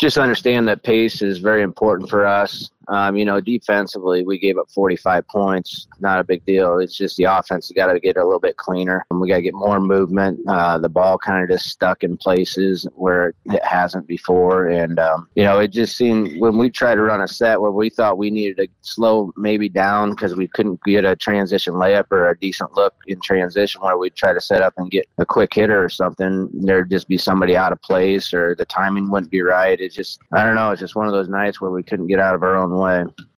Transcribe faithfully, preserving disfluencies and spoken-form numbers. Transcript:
just understand that pace is very important for us. Um, you know, defensively, we gave up forty-five points. Not a big deal. It's just the offense. You got to get a little bit cleaner. We got to get more movement. Uh, the ball kind of just stuck in places where it hasn't before. And, um, you know, it just seemed when we tried to run a set where we thought we needed to slow maybe down because we couldn't get a transition layup or a decent look in transition where we'd try to set up and get a quick hitter or something, there'd just be somebody out of place or the timing wouldn't be right. It's just, I don't know, it's just one of those nights where we couldn't get out of our own way.